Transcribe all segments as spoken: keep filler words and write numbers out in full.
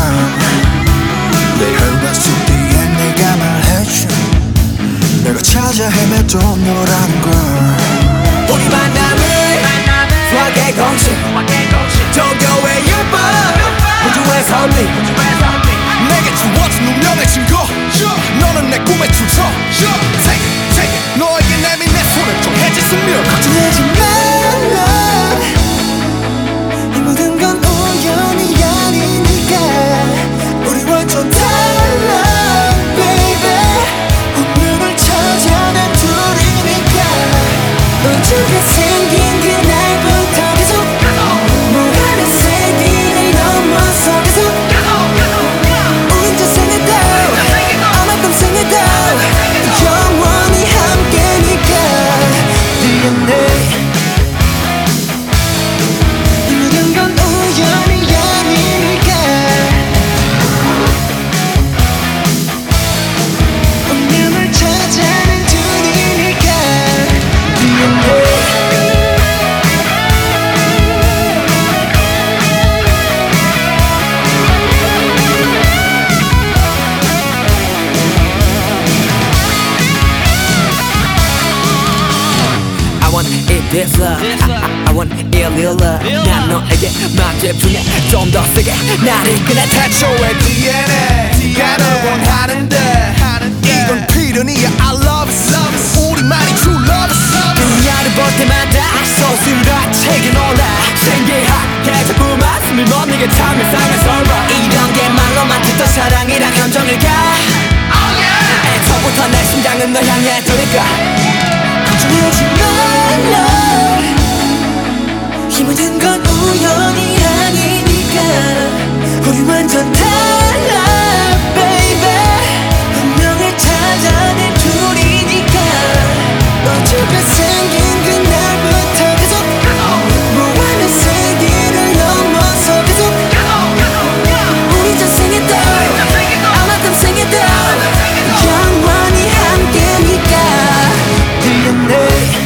내 혈관 속 디엔에이가 말해줘 내가 찾아 헤맸던 너라는 걸. 우리 만남은 수학의 공식 종교의 율법 우주의 선미 내게 주어진 운명의 증거 너는 내 꿈의 출처. Take it, take it. 너에게 내민 내 손을 정해진 숙명. 걱정하지 말라 이 모든 건 우연이 아니니까 우리 완전 달라 baby. 운명을 찾아낸 둘이니까 우주가 생긴 그날부터 계속 무한한 세기를 넘어서 계속 우린 자생해도 아마도 생해도 영원히 함께니까 디엔에이. 이 모든 건 우연이 아니니까 운명을 찾아낸 둘이니까 디엔에이. I want it this love I, I, I want it real love 난 너에게 막 집중해 좀 더 세게 나를 이끌어 태초의 디엔에이 널 원하는데 이건 필연이야. I love it. 우리만이 true love it. 그녀를 볼 때마다 소스라치게 놀라 신기하게 자꾸만 숨을 못 내게 참을 상한 설마 이런 게 말로만 듣던 사랑이란 감정일까. 애초부터 내 심장은 널 향해 두니까 걱정하지 말라 이 모든 건 우연이 아니니까 우리 완전 달라 baby. 운명을 찾아낸 둘이니까 우주가 생긴 그날부터 계속 무한한 세기를 넘어서 계속 우리 자생해도 아마도 생해도 영원히 함께니까 디엔에이.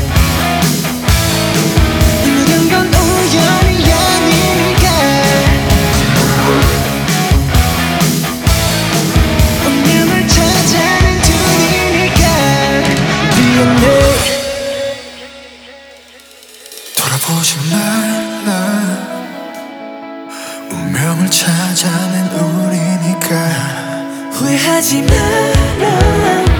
이 모든 건 우연이 아니니까 운명을 찾아낸 둘이니까 디엔에이. 돌아보지 말라 운명을 찾아낸 우리니까 후회하지 마라